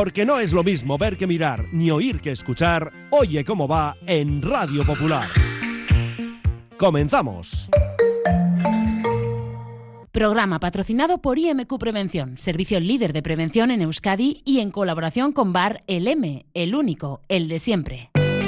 Porque no es lo mismo ver que mirar, ni oír que escuchar. Oye cómo va en Radio Popular. ¡Comenzamos! Programa patrocinado por IMQ Prevención, servicio líder de prevención en Euskadi y en colaboración con Bar El M, el único, el de siempre.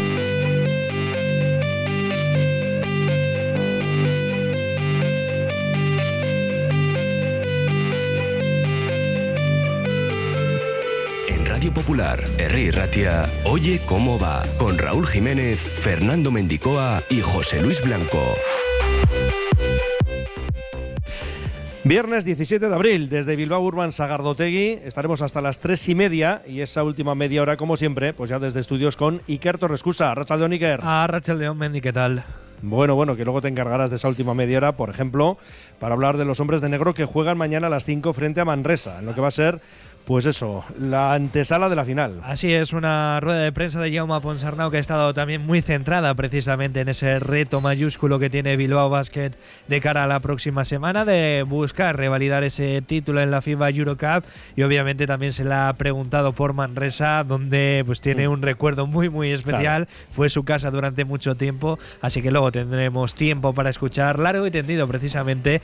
Radio Popular, Herri Ratia, Oye cómo va, con Raúl Jiménez, Fernando Mendicoa y José Luis Blanco. Viernes 17 de abril, desde Bilbao Urban Sagardotegui, estaremos hasta las 3:30 y esa última media hora, como siempre, pues ya desde estudios con Iker Torrescusa. Arratsaldeon, Iker. Arratsaldeon, Mendi, ¿qué tal? Bueno, que luego te encargarás de esa última media hora, por ejemplo, para hablar de los hombres de negro que juegan mañana a las 5 frente a Manresa, en lo que va a ser, pues eso, la antesala de la final. Así es, una rueda de prensa de Jaume Ponsarnau que ha estado también muy centrada precisamente en ese reto mayúsculo que tiene Bilbao Basket de cara a la próxima semana, de buscar revalidar ese título en la FIBA Eurocup, y obviamente también se le ha preguntado por Manresa, donde pues tiene un recuerdo muy muy especial. Claro. Fue su casa durante mucho tiempo, así que luego tendremos tiempo para escuchar largo y tendido precisamente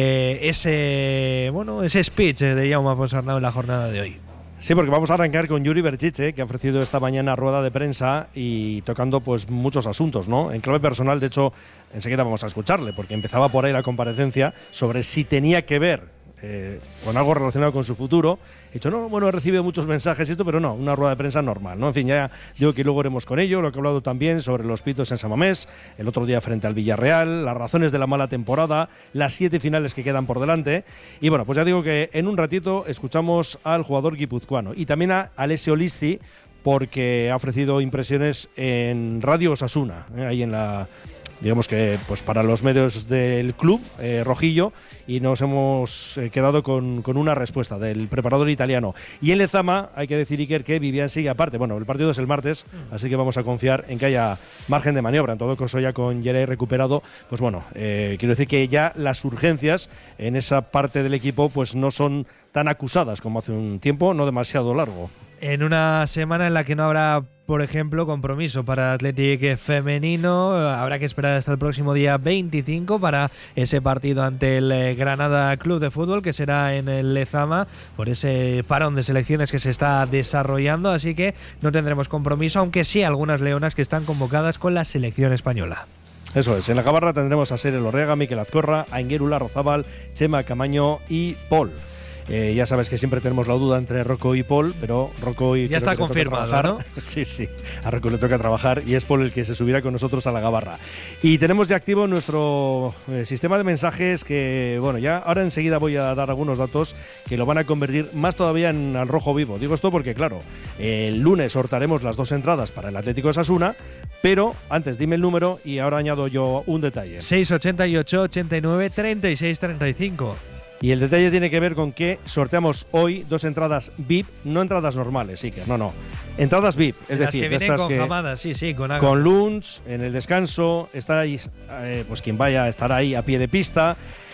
ese speech de Jaume Ponsarnau en la jornada de hoy. Sí, porque vamos a arrancar con Yuri Berchiche, que ha ofrecido esta mañana rueda de prensa y tocando pues muchos asuntos, ¿no? En clave personal, de hecho, enseguida vamos a escucharle, porque empezaba por ahí la comparecencia sobre si tenía que ver con algo relacionado con su futuro. He dicho, no, bueno, he recibido muchos mensajes y esto, pero no, una rueda de prensa normal, ¿no? En fin, ya digo que luego iremos con ello, lo que he hablado también sobre los pitos en San Mamés, el otro día frente al Villarreal, las razones de la mala temporada, las 7 finales que quedan por delante. Y bueno, pues ya digo que en un ratito escuchamos al jugador guipuzcoano y también a Alessio Lizzi, porque ha ofrecido impresiones en Radio Osasuna, ahí en la… digamos que pues para los medios del club rojillo, y nos hemos quedado con una respuesta del preparador italiano. Y en Lezama hay que decir, Iker, que Vivian sigue aparte. Bueno, el partido es el martes, así que vamos a confiar en que haya margen de maniobra. En todo caso, ya con Yeray recuperado, pues bueno, quiero decir que ya las urgencias en esa parte del equipo pues no son tan acusadas como hace un tiempo, no demasiado largo. En una semana en la que no habrá, por ejemplo, compromiso para Athletic femenino, habrá que esperar hasta el próximo día 25 para ese partido ante el Granada Club de Fútbol, que será en el Lezama, por ese parón de selecciones que se está desarrollando, así que no tendremos compromiso, aunque sí algunas leonas que están convocadas con la selección española. Eso es, en la Gabarra tendremos a Sere Lorrega, Mikel Azcorra, a Inguerula Rozabal, Chema Camaño y Paul. Ya sabes que siempre tenemos la duda entre Rocco y Paul, pero Rocco y… Ya está confirmado, ¿no? Sí, a Rocco le toca trabajar y es Paul el que se subirá con nosotros a la Gabarra. Y tenemos ya activo nuestro sistema de mensajes que, bueno, ya ahora enseguida voy a dar algunos datos que lo van a convertir más todavía en al rojo vivo. Digo esto porque, claro, el lunes sortaremos las 2 entradas para el Atlético Osasuna, pero antes dime el número y ahora añado yo un detalle. 688 89 36 35. Y el detalle tiene que ver con que sorteamos hoy 2 entradas VIP, no entradas normales, Iker, no. Entradas VIP, es decir, que vienen con jamadas, sí, con lunch, en el descanso, estáis, pues quien vaya estará ahí a pie de pista.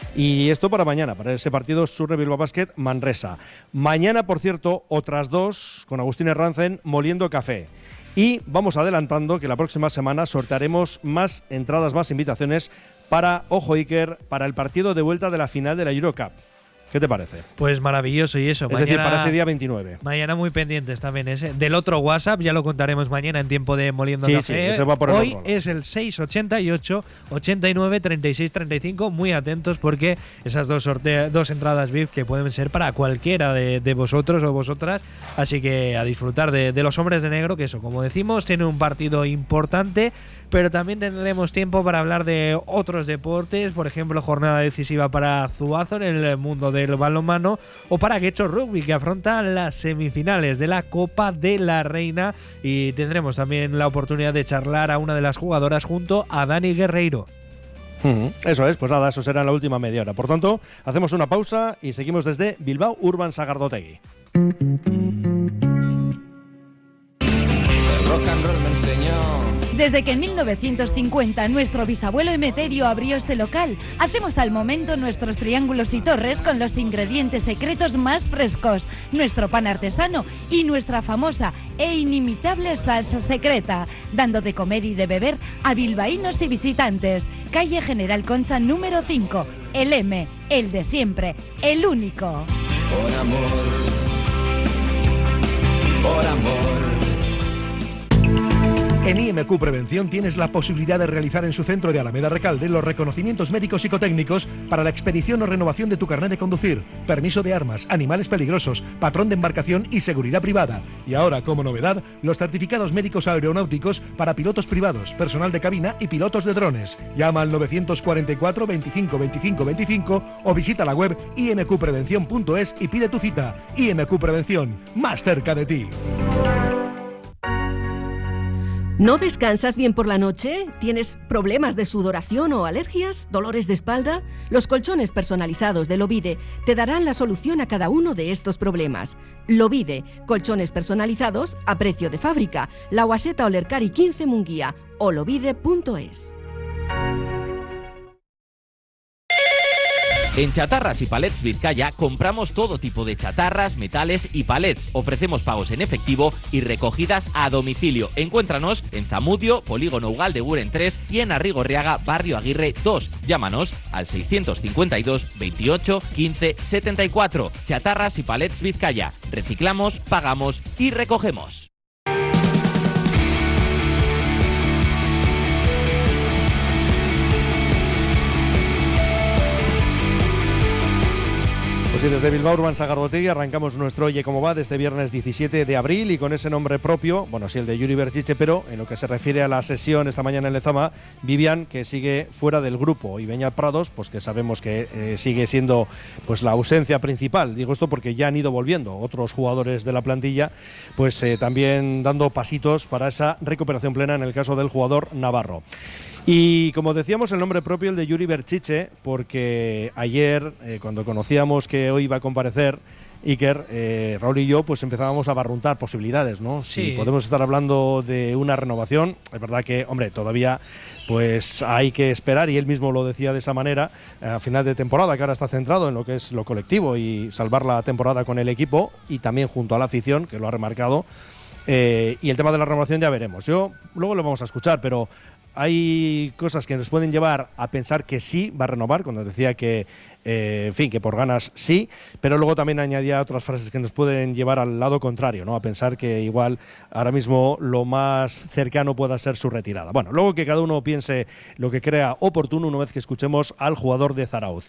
Y esto para mañana, para ese partido Surre Bilbao Basket Manresa. Mañana, por cierto, otras 2 con Agustín Herranzen moliendo café. Y vamos adelantando que la próxima semana sortearemos más entradas, más invitaciones para, ojo Iker, para el partido de vuelta de la final de la Eurocup. ¿Qué te parece? Pues maravilloso, y eso. Es decir, para ese día 29. Mañana muy pendientes también ese. Del otro WhatsApp, ya lo contaremos mañana en tiempo de Moliendo Café. Sí, ese va por el Hoy otro. Es el 688 89 36 35. Muy atentos porque esas 2 entradas VIP que pueden ser para cualquiera de vosotros o vosotras. Así que a disfrutar de los hombres de negro, que eso, como decimos, tiene un partido importante, pero también tendremos tiempo para hablar de otros deportes, por ejemplo, jornada decisiva para Zuazo en el mundo del balonmano, o para Getxo Rugby, que afronta las semifinales de la Copa de la Reina, y tendremos también la oportunidad de charlar a una de las jugadoras junto a Dani Guerreiro. Eso es, pues nada, eso será en la última media hora. Por tanto, hacemos una pausa y seguimos desde Bilbao Urban Sagardotegui. El rock and roll me enseñó Desde que en 1950 nuestro bisabuelo Emeterio abrió este local, hacemos al momento nuestros triángulos y torres con los ingredientes secretos más frescos, nuestro pan artesano y nuestra famosa e inimitable salsa secreta, dando de comer y de beber a bilbaínos y visitantes. Calle General Concha número 5, el M, el de siempre, el único. Por amor, por amor. En IMQ Prevención tienes la posibilidad de realizar en su centro de Alameda Recalde los reconocimientos médicos psicotécnicos para la expedición o renovación de tu carnet de conducir, permiso de armas, animales peligrosos, patrón de embarcación y seguridad privada. Y ahora, como novedad, los certificados médicos aeronáuticos para pilotos privados, personal de cabina y pilotos de drones. Llama al 944 25 25 25 o visita la web imqprevención.es y pide tu cita. IMQ Prevención, más cerca de ti. ¿No descansas bien por la noche? ¿Tienes problemas de sudoración o alergias? ¿Dolores de espalda? Los colchones personalizados de Lovide te darán la solución a cada uno de estos problemas. Lovide, colchones personalizados a precio de fábrica. La Guaseta Olercari 15 Munguía o lovide.es. En Chatarras y Palets Vizcaya compramos todo tipo de chatarras, metales y palets. Ofrecemos pagos en efectivo y recogidas a domicilio. Encuéntranos en Zamudio, Polígono Ugaldeguren 3 y en Arrigorriaga, Barrio Aguirre 2. Llámanos al 652 28 15 74. Chatarras y Palets Vizcaya. Reciclamos, pagamos y recogemos. Pues sí, desde Bilbao Urban Sagardotegui arrancamos nuestro Oye Cómo Va de este viernes 17 de abril y con ese nombre propio, bueno, sí, el de Yuri Berchiche, pero en lo que se refiere a la sesión esta mañana en Lezama, Vivian, que sigue fuera del grupo, y Beñat Prados, pues que sabemos que sigue siendo pues la ausencia principal. Digo esto porque ya han ido volviendo otros jugadores de la plantilla, pues también dando pasitos para esa recuperación plena en el caso del jugador navarro. Y como decíamos, el nombre propio, el de Yuri Berchiche, porque ayer, cuando conocíamos que hoy iba a comparecer Iker, Raúl y yo, pues empezábamos a barruntar posibilidades, ¿no? Sí. Si podemos estar hablando de una renovación, es verdad que, hombre, todavía pues hay que esperar, y él mismo lo decía de esa manera, a final de temporada, que ahora está centrado en lo que es lo colectivo y salvar la temporada con el equipo y también junto a la afición, que lo ha remarcado. Y el tema de la renovación ya veremos. Luego lo vamos a escuchar, pero hay cosas que nos pueden llevar a pensar que sí va a renovar, cuando decía que, en fin, que por ganas sí, pero luego también añadía otras frases que nos pueden llevar al lado contrario, ¿no? A pensar que igual ahora mismo lo más cercano pueda ser su retirada. Bueno, luego que cada uno piense lo que crea oportuno una vez que escuchemos al jugador de Zarauz.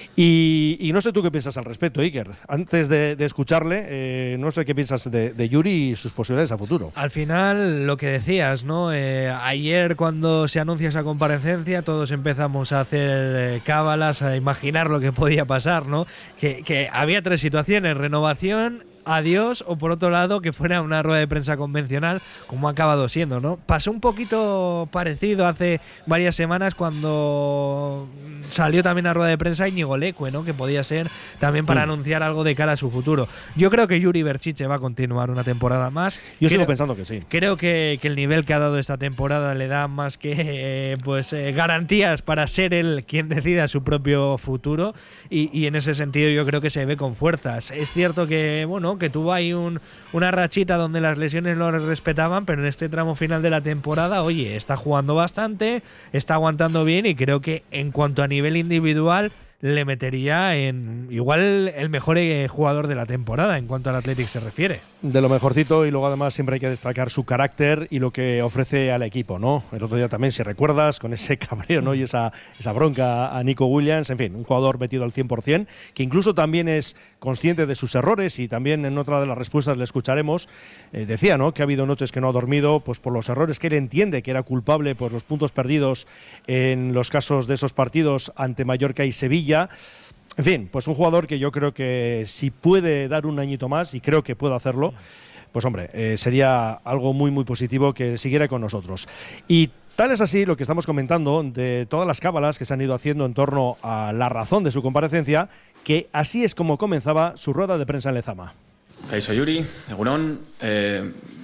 Y no sé tú qué piensas al respecto, Iker. Antes de escucharle, no sé qué piensas de Yuri y sus posibilidades a futuro. Al final, lo que decías, ¿no? Ayer, cuando se anuncia esa comparecencia, todos empezamos a hacer cábalas, a imaginar lo que podía pasar, ¿no? Que había tres situaciones: renovación, adiós, o por otro lado que fuera una rueda de prensa convencional, como ha acabado siendo, ¿no? Pasó un poquito parecido hace varias semanas cuando salió también a rueda de prensa Íñigo Leque, ¿no? Que podía ser también para anunciar algo de cara a su futuro. Yo creo que Yuri Berchiche va a continuar una temporada más. Yo sigo pensando que sí. Creo que el nivel que ha dado esta temporada le da más que garantías para ser él quien decida su propio futuro, y en ese sentido yo creo que se ve con fuerzas. Es cierto que, bueno, que tuvo ahí una rachita donde las lesiones lo respetaban, pero en este tramo final de la temporada, oye, está jugando bastante, está aguantando bien, y creo que en cuanto a nivel individual le metería en igual el mejor jugador de la temporada en cuanto al Athletic se refiere. De lo mejorcito, y luego además siempre hay que destacar su carácter y lo que ofrece al equipo, ¿no? El otro día también, si recuerdas, con ese cabreo, ¿no? Y esa bronca a Nico Williams, en fin, un jugador metido al 100%, que incluso también es consciente de sus errores, y también en otra de las respuestas le escucharemos, decía, ¿no? Que ha habido noches que no ha dormido pues por los errores que él entiende que era culpable por los puntos perdidos en los casos de esos partidos ante Mallorca y Sevilla. En fin, pues un jugador que yo creo que si puede dar un añito más, y creo que puede hacerlo, pues hombre, sería algo muy muy positivo que siguiera con nosotros. Y tal es así lo que estamos comentando de todas las cábalas que se han ido haciendo en torno a la razón de su comparecencia, que así es como comenzaba su rueda de prensa en Lezama. Kaixo Yuri, egunon.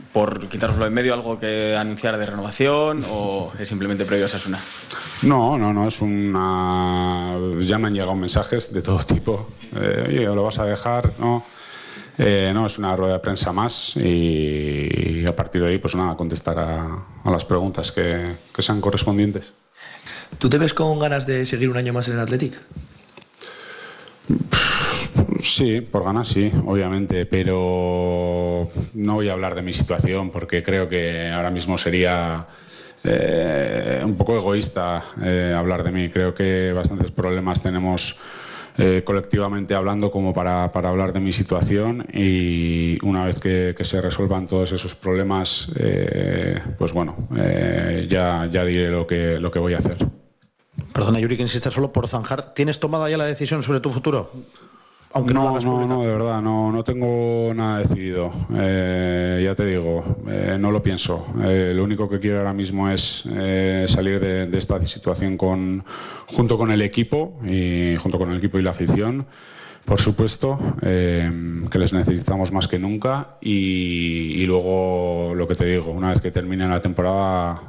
por quitároslo en medio, algo que anunciar de renovación o es simplemente previo a Osasuna? No, es una... Ya me han llegado mensajes de todo tipo. Oye, ¿lo vas a dejar? No, es una rueda de prensa más y a partir de ahí, pues nada, contestar a las preguntas que sean correspondientes. ¿Tú te ves con ganas de seguir un año más en el Athletic? Sí, por ganas sí, obviamente, pero no voy a hablar de mi situación porque creo que ahora mismo sería un poco egoísta hablar de mí. Creo que bastantes problemas tenemos colectivamente hablando como para hablar de mi situación, y una vez que se resuelvan todos esos problemas, pues bueno, ya diré lo que voy a hacer. Perdona, Yuri, que insista solo por zanjar. ¿Tienes tomada ya la decisión sobre tu futuro? Aunque no lo hagas pública. No, de verdad, no tengo nada decidido. Ya te digo, no lo pienso. Lo único que quiero ahora mismo es salir de esta situación junto con el equipo y la afición, por supuesto, que les necesitamos más que nunca, y luego lo que te digo, una vez que termine la temporada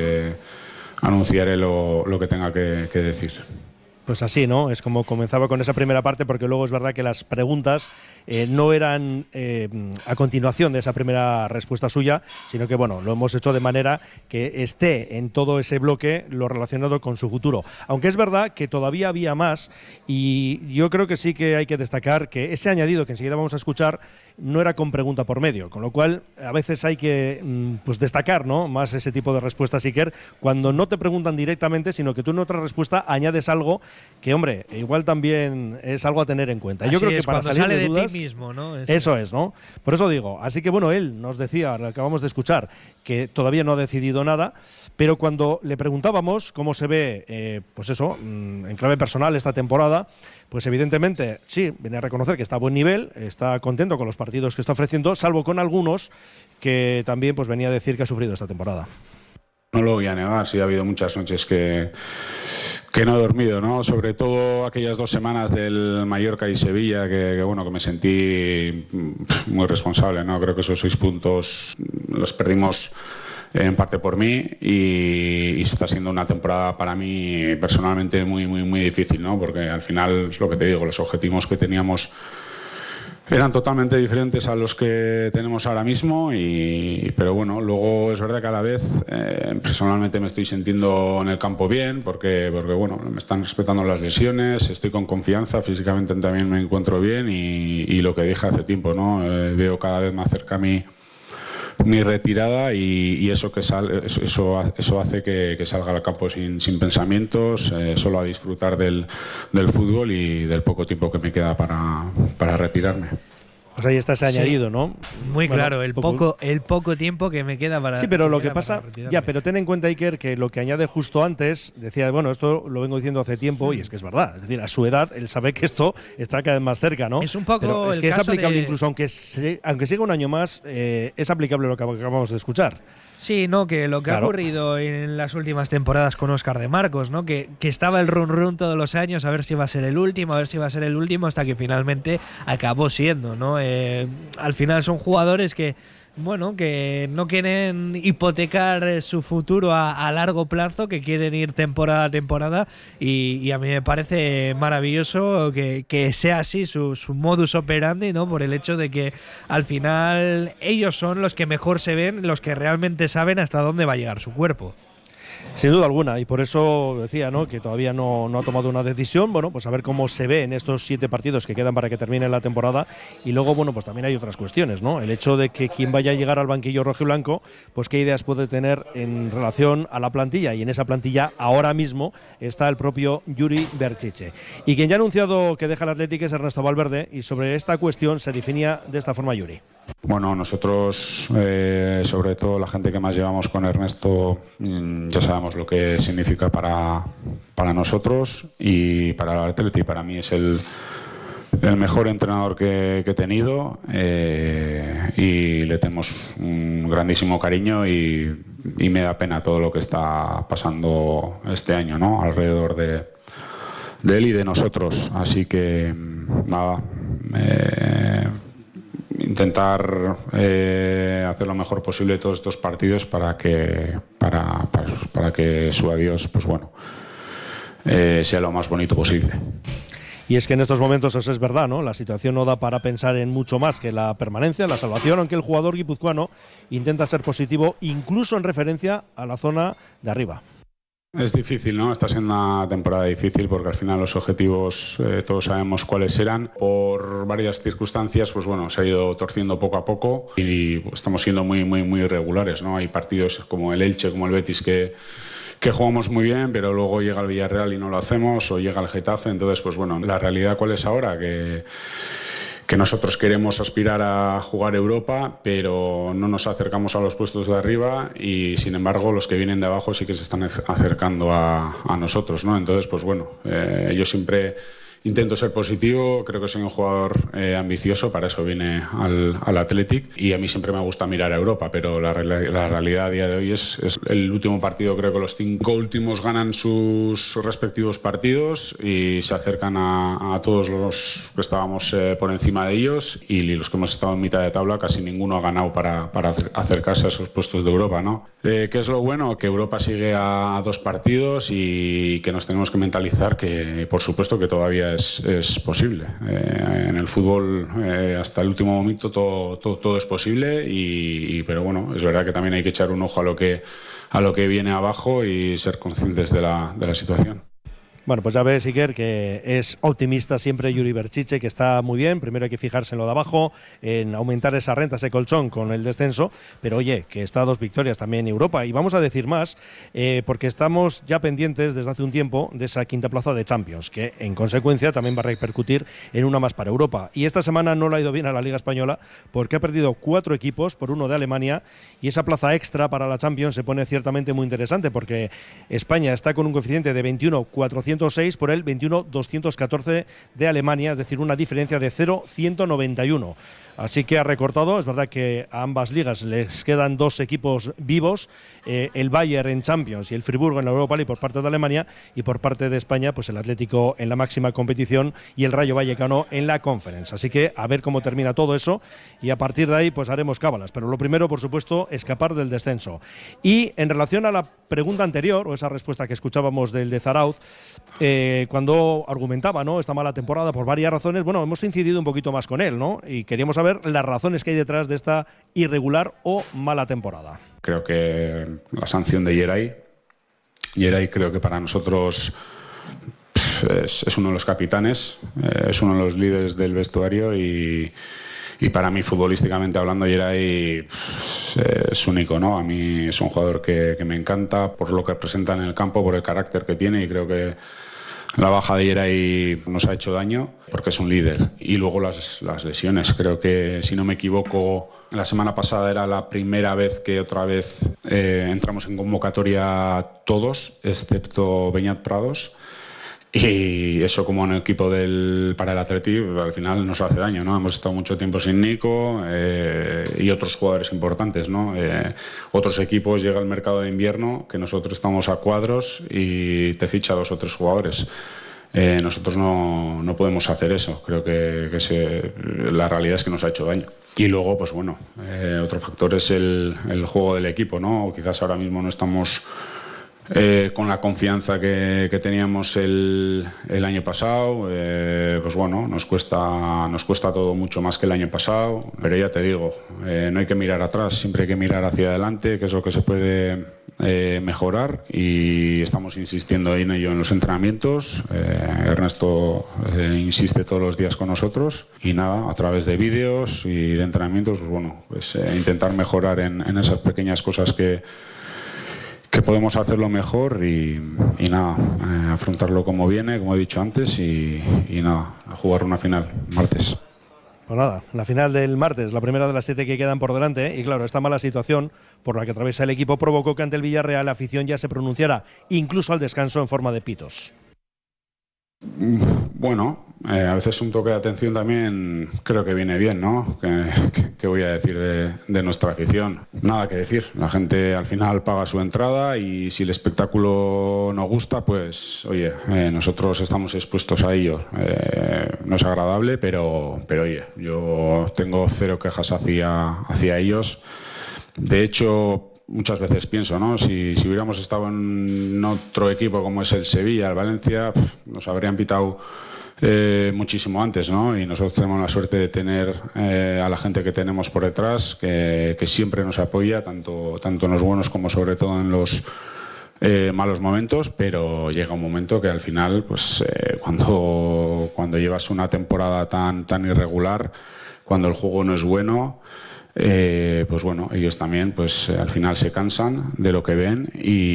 anunciaré lo que tenga que decir. Pues así, ¿no? Es como comenzaba con esa primera parte, porque luego es verdad que las preguntas no eran a continuación de esa primera respuesta suya, sino que, bueno, lo hemos hecho de manera que esté en todo ese bloque lo relacionado con su futuro. Aunque es verdad que todavía había más, y yo creo que sí que hay que destacar que ese añadido que enseguida vamos a escuchar no era con pregunta por medio, con lo cual a veces hay que pues destacar, ¿no?, más ese tipo de respuestas, Iker, cuando no te preguntan directamente, sino que tú en otra respuesta añades algo que, hombre, igual también es algo a tener en cuenta. Así yo creo que es, para cuando salir sale de dudas, ti mismo, ¿no? Eso es, ¿no? Por eso digo, así que bueno, él nos decía, lo acabamos de escuchar, que todavía no ha decidido nada, pero cuando le preguntábamos cómo se ve, pues eso, en clave personal esta temporada, pues evidentemente sí, viene a reconocer que está a buen nivel, está contento con los partidos que está ofreciendo, salvo con algunos que también pues venía a decir que ha sufrido esta temporada. No lo voy a negar, sí ha habido muchas noches que no he dormido, ¿no? Sobre todo aquellas 2 semanas del Mallorca y Sevilla, que bueno, que me sentí muy responsable, ¿no? Creo que esos 6 puntos los perdimos en parte por mí, y está siendo una temporada para mí personalmente muy difícil, ¿no? Porque al final es lo que te digo, los objetivos que teníamos eran totalmente diferentes a los que tenemos ahora mismo, pero bueno, luego es verdad que a la vez personalmente me estoy sintiendo en el campo bien porque bueno, me están respetando las lesiones, estoy con confianza, físicamente también me encuentro bien, y lo que dije hace tiempo, ¿no? Veo cada vez más cerca mi retirada, y eso hace que salga al campo sin pensamientos, solo a disfrutar del fútbol y del poco tiempo que me queda para retirarme. Pues ahí está ese añadido, ¿no? Muy bueno, claro, el poco tiempo que me queda para... Sí, pero lo que pasa... Ya, pero ten en cuenta, Iker, que lo que añade justo antes, decía, bueno, esto lo vengo diciendo hace tiempo, y es que es verdad. Es decir, a su edad, él sabe que esto está cada vez más cerca, ¿no? Es un poco pero es el que es caso aplicable de... incluso, aunque siga un año más, es aplicable lo que acabamos de escuchar. Sí, no, que lo que ha ocurrido en las últimas temporadas con Óscar de Marcos, ¿no? Que estaba el run todos los años a ver si iba a ser el último, hasta que finalmente acabó siendo, ¿no? Al final son jugadores que, bueno, que no quieren hipotecar su futuro a largo plazo, que quieren ir temporada a temporada, y a mí me parece maravilloso que sea así su modus operandi, ¿no? Por el hecho de que al final ellos son los que mejor se ven, los que realmente saben hasta dónde va a llegar su cuerpo. Sin duda alguna, y por eso decía, ¿no?, que todavía no ha tomado una decisión. Bueno, pues a ver cómo se ve en estos 7 partidos que quedan para que termine la temporada. Y luego, bueno, pues también hay otras cuestiones, ¿no? El hecho de que quien vaya a llegar al banquillo rojiblanco, pues qué ideas puede tener en relación a la plantilla, y en esa plantilla ahora mismo está el propio Yuri Berchiche. Y quien ya ha anunciado que deja el Athletic es Ernesto Valverde, y sobre esta cuestión se definía de esta forma Yuri. Bueno, nosotros, sobre todo la gente que más llevamos con Ernesto, ya sabemos lo que significa para nosotros y para el Atleti. Para mí es el mejor entrenador que he tenido, y le tenemos un grandísimo cariño, y me da pena todo lo que está pasando este año, ¿no?, alrededor de él y de nosotros. Así que nada, intentar hacer lo mejor posible todos estos partidos para que su adiós, pues bueno, sea lo más bonito posible. Y es que en estos momentos eso es verdad, ¿no? La situación no da para pensar en mucho más que la permanencia, la salvación, aunque el jugador guipuzcoano intenta ser positivo incluso en referencia a la zona de arriba. Es difícil, ¿no? Está siendo una temporada difícil porque al final los objetivos todos sabemos cuáles eran. Por varias circunstancias, pues bueno, se ha ido torciendo poco a poco y estamos siendo muy irregulares, ¿no? Hay partidos como el Elche, como el Betis que jugamos muy bien, pero luego llega el Villarreal y no lo hacemos, o llega el Getafe. Entonces, pues bueno, la realidad ¿cuál es ahora? Que nosotros queremos aspirar a jugar Europa, pero no nos acercamos a los puestos de arriba y, sin embargo, los que vienen de abajo sí que se están acercando a nosotros, ¿no? Entonces, pues bueno, yo siempre intento ser positivo, creo que soy un jugador ambicioso, para eso vine al Athletic, y a mí siempre me gusta mirar a Europa, pero la realidad a día de hoy es el último partido. Creo que los 5 últimos ganan sus respectivos partidos y se acercan a todos los que estábamos por encima de ellos, y los que hemos estado en mitad de tabla casi ninguno ha ganado para acercarse a esos puestos de Europa, ¿no? ¿Qué es lo bueno? Que Europa sigue a 2 partidos y que nos tenemos que mentalizar que, por supuesto, que todavía es posible. En el fútbol hasta el último momento todo es posible, pero bueno, es verdad que también hay que echar un ojo a lo que viene abajo y ser conscientes de la situación. Bueno, pues ya ves, Iker, que es optimista siempre Yuri Berchiche, que está muy bien. Primero hay que fijarse en lo de abajo, en aumentar esa renta, ese colchón con el descenso, pero oye, que está a 2 victorias también en Europa. Y vamos a decir más, porque estamos ya pendientes desde hace un tiempo de esa 5ª plaza de Champions, que en consecuencia también va a repercutir en una más para Europa. Y esta semana no le ha ido bien a la Liga Española porque ha perdido 4 equipos por 1 de Alemania, y esa plaza extra para la Champions se pone ciertamente muy interesante porque España está con un coeficiente de 21.406 por el 21.214 de Alemania, es decir, una diferencia de 0.191. Así que ha recortado. Es verdad que a ambas ligas les quedan 2 equipos vivos, el Bayern en Champions y el Friburgo en la Europa League por parte de Alemania, y por parte de España pues el Atlético en la máxima competición y el Rayo Vallecano en la Conference. Así que a ver cómo termina todo eso, y a partir de ahí pues haremos cábalas, pero lo primero, por supuesto, escapar del descenso. Y en relación a la pregunta anterior, o esa respuesta que escuchábamos del de Zarauz, cuando argumentaba, ¿no?, esta mala temporada por varias razones, bueno, hemos incidido un poquito más con él, ¿no?, y queríamos saber las razones que hay detrás de esta irregular o mala temporada. Creo que la sanción de Yeray creo que para nosotros es uno de los capitanes, es uno de los líderes del vestuario, y para mí, futbolísticamente hablando, Yeray es único, ¿no? A mí es un jugador que me encanta por lo que representa en el campo, por el carácter que tiene, y creo que la baja de Yeray nos ha hecho daño porque es un líder. Y luego las lesiones. Creo que, si no me equivoco, la semana pasada era la primera vez que otra vez entramos en convocatoria todos, excepto Beñat Prados. Y eso, como en el equipo para el Atleti, al final nos hace daño, ¿no? Hemos estado mucho tiempo sin Nico y otros jugadores importantes, ¿no? Otros equipos, llega el mercado de invierno, que nosotros estamos a cuadros y te ficha 2 o 3 jugadores. Nosotros no podemos hacer eso. Creo que la realidad es que nos ha hecho daño. Y luego, pues bueno, otro factor es el juego del equipo, ¿no? Quizás ahora mismo no estamos con la confianza que teníamos el año pasado. Pues bueno, nos cuesta todo mucho más que el año pasado, pero ya te digo, no hay que mirar atrás, siempre hay que mirar hacia adelante, que es lo que se puede mejorar, y estamos insistiendo en ello en los entrenamientos. Ernesto insiste todos los días con nosotros, y nada, a través de vídeos y de entrenamientos, pues bueno, pues intentar mejorar en esas pequeñas cosas que podemos hacerlo mejor, y nada, afrontarlo como viene, como he dicho antes, y nada, a jugar una final martes. Pues nada, la final del martes, la primera de las 7 que quedan por delante, y claro, esta mala situación por la que atraviesa el equipo provocó que ante el Villarreal la afición ya se pronunciara incluso al descanso en forma de pitos. Bueno, A veces un toque de atención también creo que viene bien, ¿no? ¿Qué voy a decir de nuestra afición? Nada que decir. La gente al final paga su entrada y si el espectáculo nos gusta, pues oye, nosotros estamos expuestos a ello. No es agradable, pero oye, yo tengo cero quejas hacia ellos. De hecho, muchas veces pienso, ¿no? Si hubiéramos estado en otro equipo como es el Sevilla, el Valencia, nos habrían pitado muchísimo antes, ¿no? Y nosotros tenemos la suerte de tener a la gente que tenemos por detrás, que siempre nos apoya, tanto en los buenos como sobre todo en los malos momentos, pero llega un momento que al final, pues cuando llevas una temporada tan irregular, cuando el juego no es bueno, pues bueno, ellos también pues al final se cansan de lo que ven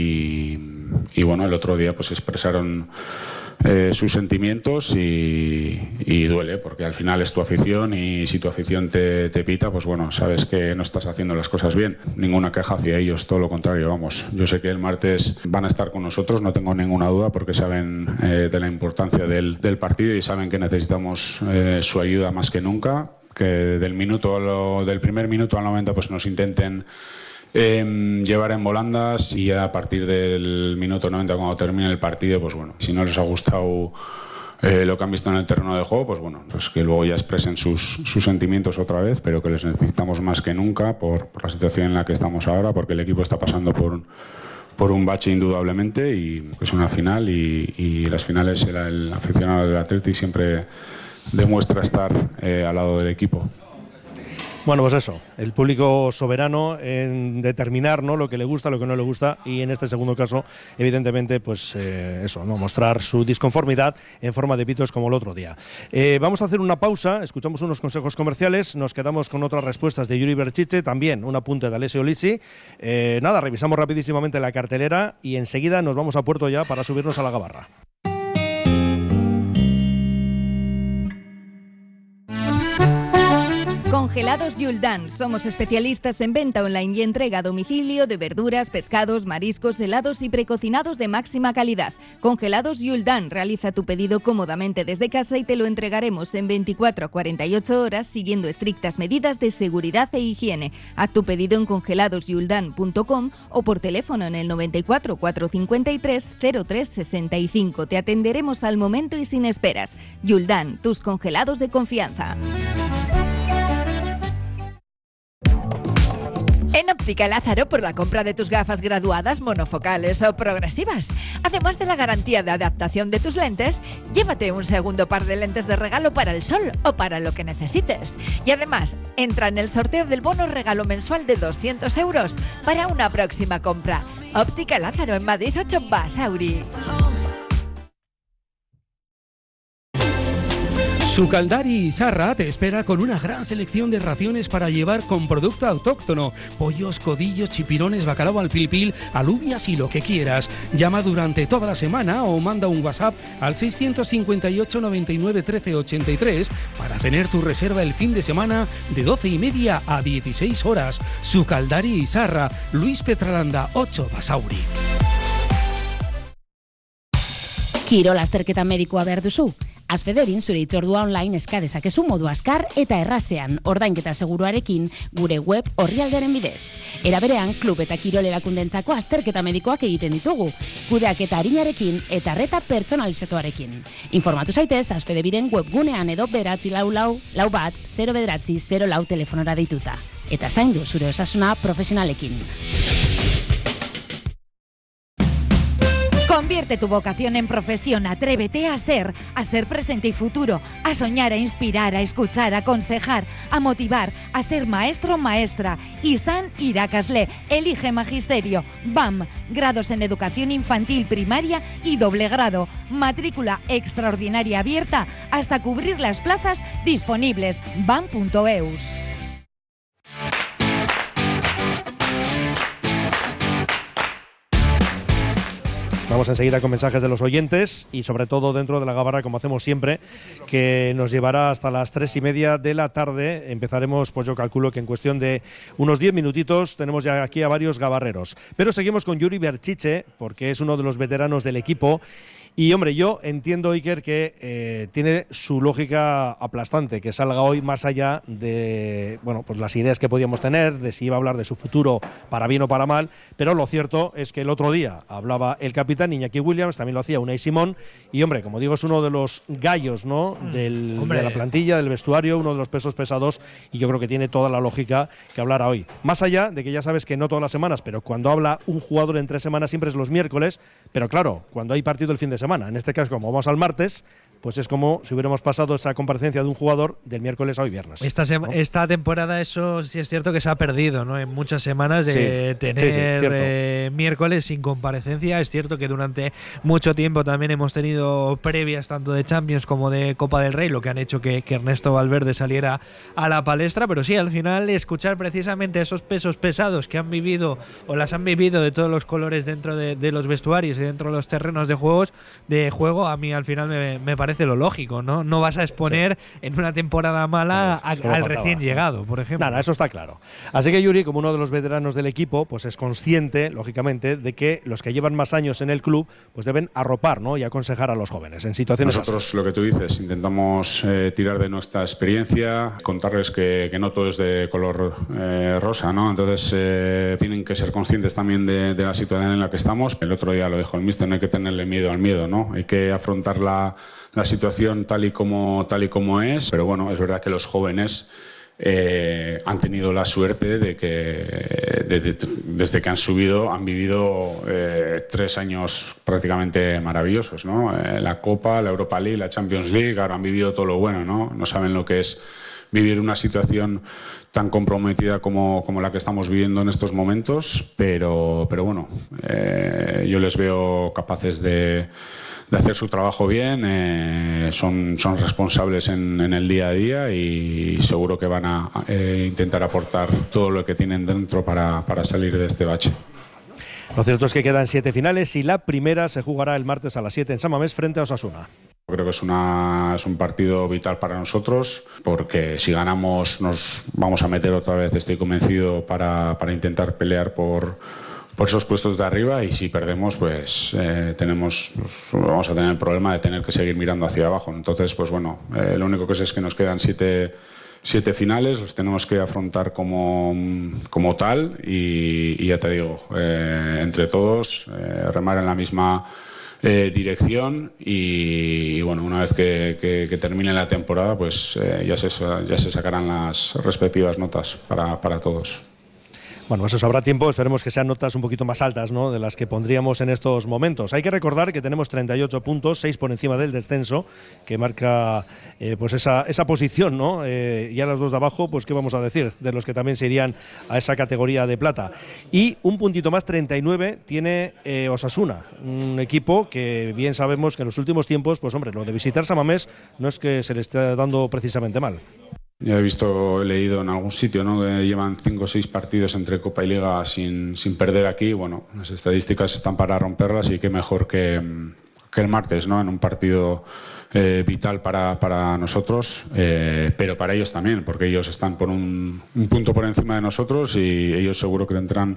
y bueno, el otro día pues expresaron sus sentimientos y duele, porque al final es tu afición y si tu afición te pita, pues bueno, sabes que no estás haciendo las cosas bien. Ninguna queja hacia ellos, todo lo contrario, vamos. Yo sé que el martes van a estar con nosotros, no tengo ninguna duda, porque saben de la importancia del partido y saben que necesitamos su ayuda más que nunca, que del primer minuto al 90 pues nos intenten llevar en volandas y a partir del minuto 90 cuando termine el partido, pues bueno, si no les ha gustado lo que han visto en el terreno de juego, pues bueno, pues que luego ya expresen sus sentimientos otra vez, pero que les necesitamos más que nunca por la situación en la que estamos ahora, porque el equipo está pasando por un bache indudablemente y es una final y las finales el aficionado del Athletic siempre demuestra estar al lado del equipo. Bueno, pues eso, el público soberano en determinar, ¿no?, lo que le gusta, lo que no le gusta y en este segundo caso, evidentemente, pues eso, ¿no?, mostrar su disconformidad en forma de pitos como el otro día. Vamos a hacer una pausa, escuchamos unos consejos comerciales, nos quedamos con otras respuestas de Yuri Berchiche, también un apunte de Alessio Lisi. Nada, revisamos rapidísimamente la cartelera y enseguida nos vamos a Puerto ya para subirnos a la Gabarra. Congelados Yuldan. Somos especialistas en venta online y entrega a domicilio de verduras, pescados, mariscos, helados y precocinados de máxima calidad. Congelados Yuldan. Realiza tu pedido cómodamente desde casa y te lo entregaremos en 24 a 48 horas siguiendo estrictas medidas de seguridad e higiene. Haz tu pedido en congeladosyuldan.com o por teléfono en el 94 453 0365. Te atenderemos al momento y sin esperas. Yuldan, tus congelados de confianza. En Óptica Lázaro, por la compra de tus gafas graduadas, monofocales o progresivas, además de la garantía de adaptación de tus lentes, llévate un segundo par de lentes de regalo para el sol o para lo que necesites. Y además, entra en el sorteo del bono regalo mensual de 200 euros para una próxima compra. Óptica Lázaro en Madrid 8 Basauri. Sucaldari Isarra te espera con una gran selección de raciones para llevar con producto autóctono. Pollos, codillos, chipirones, bacalao al pil, alubias y lo que quieras. Llama durante toda la semana o manda un WhatsApp al 658 99 13 83 para tener tu reserva el fin de semana de 12:30 a 16 horas. Sucaldari Isarra, Luis Petralanda 8 Basauri. Kirol azterketa medikoa behar duzu? Azfederin zure hitzordua online eska dezakezu modu azkar eta errazean, ordainketa seguruarekin gure web orrialdearen bidez. Era berean, klub eta kirol erakundentzako azterketa medikoak egiten ditugu, kudeaketa arinarekin eta arreta pertsonalizatuarekin. Informatu zaitez Azfedebiren webgunean edo 944-41-0 telefonora deituta. Eta zaindu zure osasuna profesionalekin. Convierte tu vocación en profesión, atrévete a ser presente y futuro, a soñar, a inspirar, a escuchar, a aconsejar, a motivar, a ser maestro o maestra. Izan Irakasle, elige magisterio. BAM, grados en educación infantil, primaria y doble grado. Matrícula extraordinaria abierta hasta cubrir las plazas disponibles. BAM.eus. Vamos enseguida con mensajes de los oyentes y sobre todo dentro de la Gabarra, como hacemos siempre, que nos llevará hasta las 3:30 de la tarde. Empezaremos, pues yo calculo que en cuestión de unos 10 minutitos tenemos ya aquí a varios gabarreros. Pero seguimos con Yuri Berchiche, porque es uno de los veteranos del equipo Y hombre, yo entiendo, Iker, que tiene su lógica aplastante, que salga hoy más allá de pues las ideas que podíamos tener, de si iba a hablar de su futuro para bien o para mal, pero lo cierto es que el otro día hablaba el capitán Iñaki Williams, también lo hacía Unai Simón, y hombre, como digo, es uno de los gallos, ¿no? de la plantilla, del vestuario, uno de los pesos pesados, y yo creo que tiene toda la lógica que hablara hoy. Más allá de que ya sabes que no todas las semanas, pero cuando habla un jugador en 3 semanas siempre es los miércoles, pero claro, cuando hay partido el fin de semana, en este caso como vamos al martes, pues es como si hubiéramos pasado esa comparecencia de un jugador del miércoles a hoy viernes. Esta temporada eso sí es cierto que se ha perdido, ¿no? En muchas semanas de tener miércoles sin comparecencia. Es cierto que durante mucho tiempo también hemos tenido previas tanto de Champions como de Copa del Rey, lo que han hecho que Ernesto Valverde saliera a la palestra, pero sí, al final escuchar precisamente esos pesos pesados que han vivido o las han vivido de todos los colores dentro de los vestuarios y dentro de los terrenos de juego, a mí al final me parece lo lógico, ¿no? No vas a exponer en una temporada mala al recién llegado, por ejemplo. Nada, eso está claro. Así que Yuri, como uno de los veteranos del equipo, pues es consciente, lógicamente, de que los que llevan más años en el club pues deben arropar, ¿no? y aconsejar a los jóvenes en situaciones Nosotros, así. Lo que tú dices, intentamos tirar de nuestra experiencia, contarles que no todo es de color rosa, ¿no? Entonces tienen que ser conscientes también de la situación en la que estamos. El otro día lo dijo el míster, no hay que tenerle miedo al miedo, ¿no? Hay que afrontar la situación tal y como es, pero bueno, es verdad que los jóvenes han tenido la suerte de que desde que han subido han vivido 3 años prácticamente maravillosos, ¿no? La Copa, la Europa League, la Champions League, ahora han vivido todo lo bueno, ¿no? No saben lo que es vivir una situación tan comprometida como la que estamos viviendo en estos momentos, pero bueno, yo les veo capaces de hacer su trabajo bien, son responsables en el día a día y seguro que van a intentar aportar todo lo que tienen dentro para salir de este bache. Lo cierto es que quedan 7 finales y la primera se jugará el martes a las 7 en San Mamés frente a Osasuna. Creo que es un partido vital para nosotros porque si ganamos nos vamos a meter otra vez, estoy convencido, para intentar pelear por esos puestos de arriba, y si perdemos pues vamos a tener el problema de tener que seguir mirando hacia abajo. Entonces pues bueno, lo único que sé es que nos quedan 7 finales, los tenemos que afrontar como tal y ya te digo, entre todos remar en la misma dirección y bueno, una vez que termine la temporada pues ya se sacarán las respectivas notas para todos. Bueno, eso habrá tiempo, esperemos que sean notas un poquito más altas, ¿no? de las que pondríamos en estos momentos. Hay que recordar que tenemos 38 puntos, 6 por encima del descenso, que marca pues esa posición, ¿no? Y a los 2 de abajo, pues qué vamos a decir, de los que también se irían a esa categoría de plata. Y un puntito más, 39, tiene Osasuna, un equipo que bien sabemos que en los últimos tiempos, pues hombre, lo de visitar San Mamés no es que se le esté dando precisamente mal. Ya he leído en algún sitio, ¿no? que llevan 5 o 6 partidos entre Copa y Liga sin perder aquí. Bueno, las estadísticas están para romperlas y qué mejor que el martes, ¿no? En un partido vital para nosotros, pero para ellos también, porque ellos están por un punto por encima de nosotros y ellos seguro que tendrán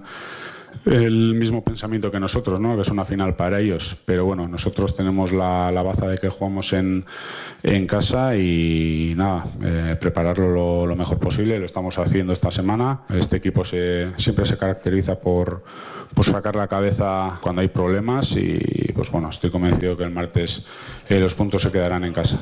el mismo pensamiento que nosotros, ¿no? que es una final para ellos, pero bueno, nosotros tenemos la baza de que jugamos en casa y nada, prepararlo lo mejor posible, lo estamos haciendo esta semana. Este equipo siempre se caracteriza por sacar la cabeza cuando hay problemas y pues bueno, estoy convencido que el martes los puntos se quedarán en casa.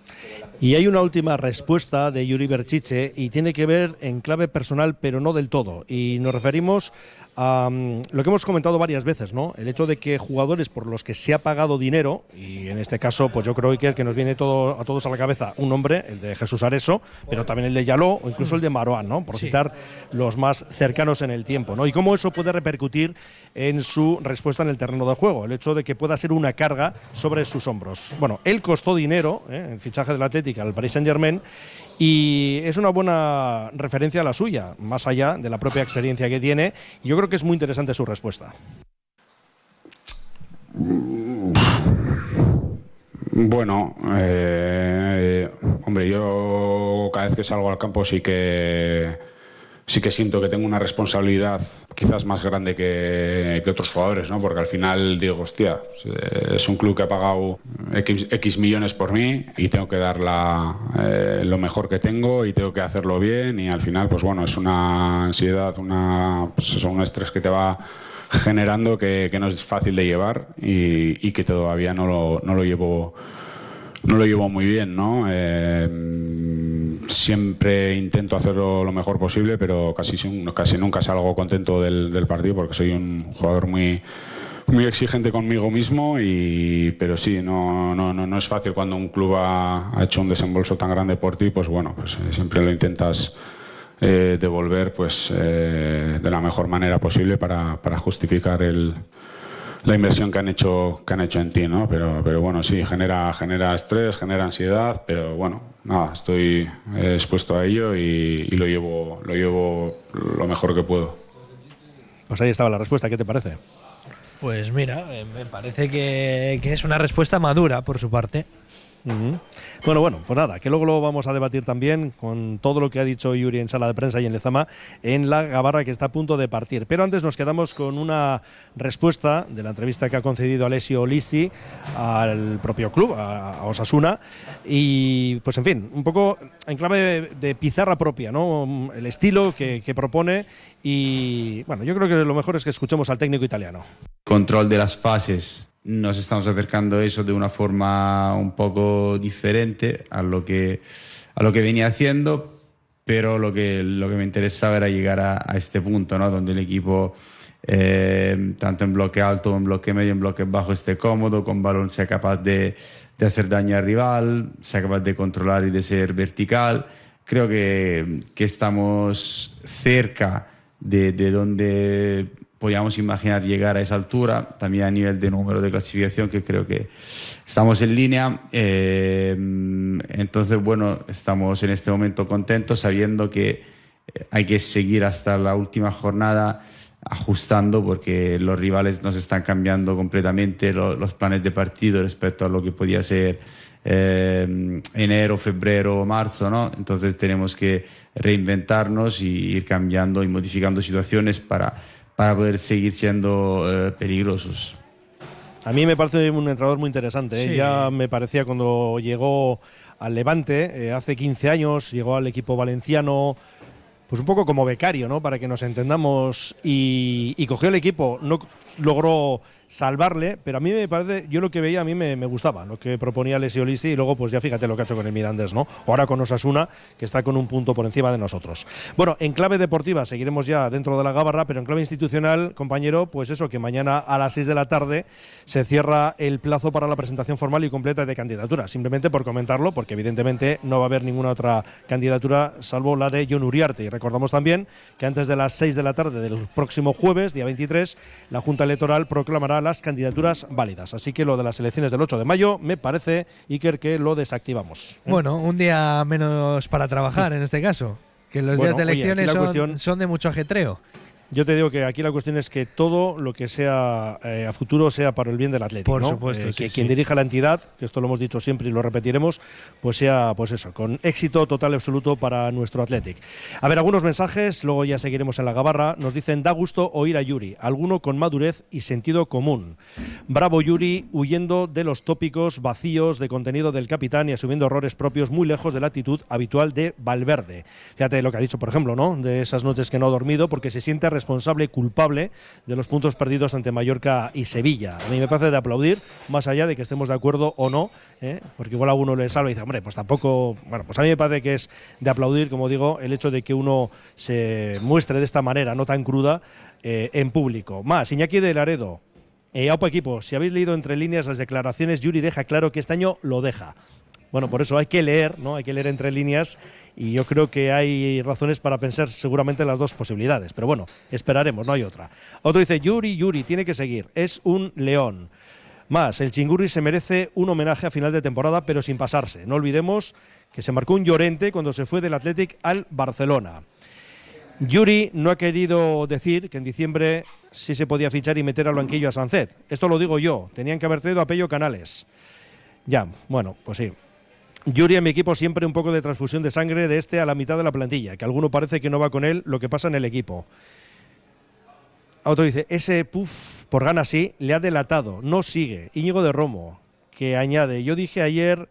Y hay una última respuesta de Yuri Berchiche y tiene que ver en clave personal, pero no del todo. Y nos referimos a lo que hemos comentado varias veces, ¿no? El hecho de que jugadores por los que se ha pagado dinero, y en este caso, pues yo creo que nos viene a todos a la cabeza un nombre, el de Jesús Areso, pero también el de Yaló o incluso el de Maroán, ¿no? Por citar los más cercanos en el tiempo, ¿no? Y cómo eso puede repercutir en su respuesta en el terreno de juego, el hecho de que pueda ser una carga sobre sus hombros. Bueno, él costó dinero, el fichaje del Atlético al Paris Saint-Germain, y es una buena referencia a la suya, más allá de la propia experiencia que tiene, y yo creo que es muy interesante su respuesta. Bueno, hombre, yo cada vez que salgo al campo sí que sí que siento que tengo una responsabilidad quizás más grande que otros jugadores, ¿no? Porque al final digo, hostia, es un club que ha pagado X millones por mí y tengo que dar lo mejor que tengo y tengo que hacerlo bien, y al final, pues bueno, es una ansiedad, un estrés que te va generando que no es fácil de llevar y que todavía no lo llevo muy bien, ¿no? Siempre intento hacerlo lo mejor posible, pero casi nunca salgo contento del partido, porque soy un jugador muy exigente conmigo mismo, pero sí, no es fácil cuando un club ha hecho un desembolso tan grande por ti, pues bueno, pues siempre lo intentas devolver pues de la mejor manera posible para justificar la inversión que han hecho en ti, ¿no? Pero bueno, sí, genera estrés, genera ansiedad, pero bueno, nada, estoy expuesto a ello y lo llevo lo mejor que puedo. Pues ahí estaba la respuesta, ¿qué te parece? Pues mira, me parece que es una respuesta madura por su parte. Bueno, pues nada, que luego lo vamos a debatir también con todo lo que ha dicho Yuri en sala de prensa y en Lezama, en la Gabarra, que está a punto de partir. Pero antes nos quedamos con una respuesta de la entrevista que ha concedido Alessio Lisi al propio club, a Osasuna, y pues en fin, un poco en clave de pizarra propia, ¿no? El estilo que propone, y bueno, yo creo que lo mejor es que escuchemos al técnico italiano. Control de las fases. Nos estamos acercando a eso de una forma un poco diferente a lo que venía haciendo, pero lo que me interesaba era llegar a este punto, ¿no? Donde el equipo, tanto en bloque alto, en bloque medio, en bloque bajo, esté cómodo, con balón sea capaz de hacer daño al rival, sea capaz de controlar y de ser vertical. Creo que estamos cerca de donde podíamos imaginar llegar a esa altura, también a nivel de número de clasificación, que creo que estamos en línea. Entonces, bueno, estamos en este momento contentos, sabiendo que hay que seguir hasta la última jornada ajustando, porque los rivales nos están cambiando completamente los planes de partido respecto a lo que podía ser enero, febrero, marzo, ¿no? Entonces tenemos que reinventarnos y ir cambiando y modificando situaciones para poder seguir siendo peligrosos. A mí me parece un entrenador muy interesante, ¿eh? Sí. Ya me parecía cuando llegó al Levante, hace 15 años, llegó al equipo valenciano, pues un poco como becario, ¿no? Para que nos entendamos, y cogió el equipo, no logró salvarle, pero a mí me parece, yo lo que veía a mí me gustaba, lo que proponía Alessio Lisi, y luego pues ya fíjate lo que ha hecho con el Mirandés, ¿no? Ahora con Osasuna, que está con un punto por encima de nosotros. Bueno, en clave deportiva seguiremos ya dentro de la Gabarra, pero en clave institucional, compañero, pues eso, que mañana a las 6 de la tarde se cierra el plazo para la presentación formal y completa de candidaturas. Simplemente por comentarlo, porque evidentemente no va a haber ninguna otra candidatura salvo la de Jon Uriarte. Y recordamos también que antes de las 6 de la tarde del próximo jueves, día 23, la Junta Electoral proclamará las candidaturas válidas. Así que lo de las elecciones del 8 de mayo, me parece, Iker, que lo desactivamos. Bueno, un día menos para trabajar en este caso, que los días de elecciones son de mucho ajetreo. Yo te digo que aquí la cuestión es que todo lo que sea a futuro sea para el bien del Atlético. Por ¿no? supuesto, que quien dirija la entidad, que esto lo hemos dicho siempre y lo repetiremos, pues sea, pues eso, con éxito total y absoluto para nuestro Athletic. A ver, algunos mensajes, luego ya seguiremos en la Gabarra. Nos dicen: da gusto oír a Yuri, alguno con madurez y sentido común. Bravo Yuri, huyendo de los tópicos vacíos de contenido del capitán y asumiendo errores propios muy lejos de la actitud habitual de Valverde. Fíjate lo que ha dicho, por ejemplo, ¿no? De esas noches que no ha dormido porque se siente responsable y culpable de los puntos perdidos ante Mallorca y Sevilla. A mí me parece de aplaudir, más allá de que estemos de acuerdo o no, porque igual a uno le salva y dice, hombre, pues tampoco. Bueno, pues a mí me parece que es de aplaudir, como digo, el hecho de que uno se muestre de esta manera, no tan cruda, en público. Más, Iñaki de Laredo. Aupa equipo, si habéis leído entre líneas las declaraciones, Yuri deja claro que este año lo deja. Bueno, por eso hay que leer, ¿no? Hay que leer entre líneas, y yo creo que hay razones para pensar seguramente las dos posibilidades. Pero bueno, esperaremos, no hay otra. Otro dice: Yuri, tiene que seguir, es un león. Más, el Chingurri se merece un homenaje a final de temporada, pero sin pasarse. No olvidemos que se marcó un Llorente cuando se fue del Athletic al Barcelona. Yuri no ha querido decir que en diciembre sí se podía fichar y meter al banquillo a Sancet. Esto lo digo yo, tenían que haber traído a Pello Canales. Ya, bueno, pues sí. Yuri, en mi equipo siempre un poco de transfusión de sangre de este a la mitad de la plantilla, que alguno parece que no va con él lo que pasa en el equipo. Otro dice, ese por ganas sí, le ha delatado, no sigue. Íñigo de Romo, que añade, yo dije ayer,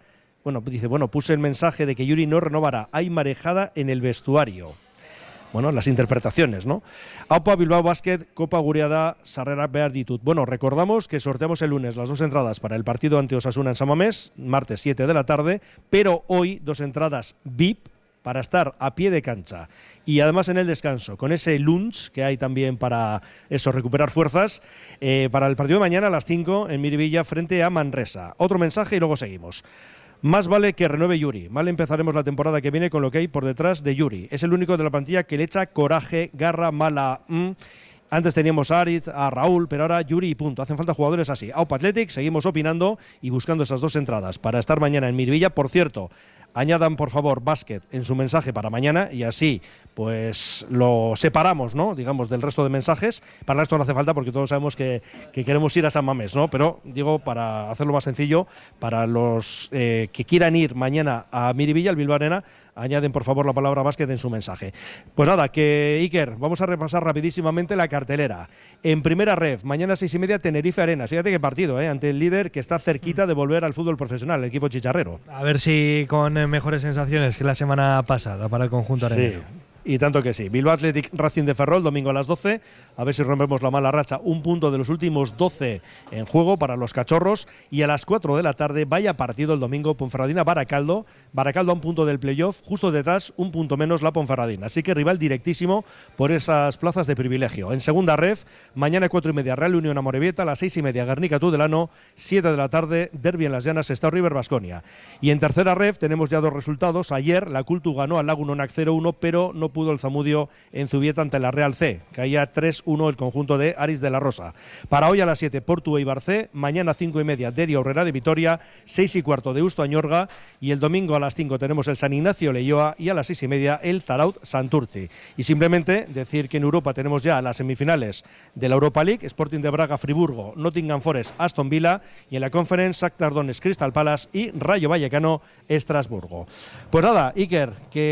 puse el mensaje de que Yuri no renovará, hay marejada en el vestuario. Bueno, las interpretaciones, ¿no? Aupa Bilbao Basket, Copa Guriada, Sarrera behar ditut. Bueno, recordamos que sorteamos el lunes las 2 entradas para el partido ante Osasuna en San Mamés, martes 7 de la tarde, pero hoy 2 entradas VIP para estar a pie de cancha y además en el descanso, con ese lunch que hay también para eso, recuperar fuerzas, para el partido de mañana a las 5 en Miribilla frente a Manresa. Otro mensaje y luego seguimos. Más vale que renueve Yuri. Mal empezaremos la temporada que viene con lo que hay por detrás de Yuri. Es el único de la plantilla que le echa coraje, garra, mala. Antes teníamos a Aritz, a Raúl, pero ahora Yuri y punto. Hacen falta jugadores así. Aupa Athletic, seguimos opinando y buscando esas 2 entradas para estar mañana en Miribilla. Por cierto, añadan por favor básquet en su mensaje para mañana y así pues lo separamos, ¿no? Digamos, del resto de mensajes. Para esto no hace falta porque todos sabemos que queremos ir a San Mamés, ¿no? Pero digo, para hacerlo más sencillo, para los que quieran ir mañana a Miribilla, al Bilbao Arena, añaden por favor la palabra básquet en su mensaje. Pues nada, que Iker, vamos a repasar rapidísimamente la cartelera. En primera ref, mañana 6:30 Tenerife Arena. Fíjate qué partido, ante el líder que está cerquita de volver al fútbol profesional, el equipo chicharrero. A ver si con mejores sensaciones que la semana pasada para el conjunto arenero. Sí. Y tanto que sí. Bilbao Athletic Racing de Ferrol, domingo a las 12. A ver si rompemos la mala racha. Un punto de los últimos 12 en juego para los cachorros. Y a las 4 de la tarde, vaya partido el domingo, Ponferradina-Baracaldo. Baracaldo a un punto del playoff, justo detrás, un punto menos la Ponferradina. Así que rival directísimo por esas plazas de privilegio. En segunda ref, mañana 4:30 Real Unión Amorebieta, a las 6:30 Guernica Tudelano, 7 de la tarde, Derbi en las Llanas, Sestao River Baskonia. Y en tercera ref tenemos ya 2 resultados. Ayer la Cultu ganó al Lagunonac 0-1, pero no pudo el Zamudio en Zubieta ante la Real C. Caía 3-1 el conjunto de Aris de la Rosa. Para hoy a las 7, Portu Eibar C. Mañana 5:30, Derio Aurrera de Vitoria. 6:15, Deusto Añorga. Y el domingo a las 5 tenemos el San Ignacio Leioa. Y a las 6:30, el Zaraut Santurtzi. Y simplemente decir que en Europa tenemos ya las semifinales de la Europa League. Sporting de Braga, Friburgo, Nottingham Forest, Aston Villa. Y en la Conference, Shakhtar Donetsk, Crystal Palace y Rayo Vallecano, Estrasburgo. Pues nada, Iker,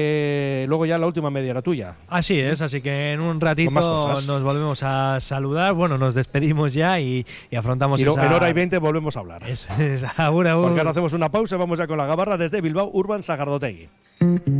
que luego ya la última media era tuya. Así es, así que en un ratito nos volvemos a saludar. Bueno, nos despedimos ya y afrontamos en hora y 20 volvemos a hablar. Agur, agur. Porque ahora hacemos una pausa, vamos ya con la gabarra desde Bilbao, Urban Sagardotegui.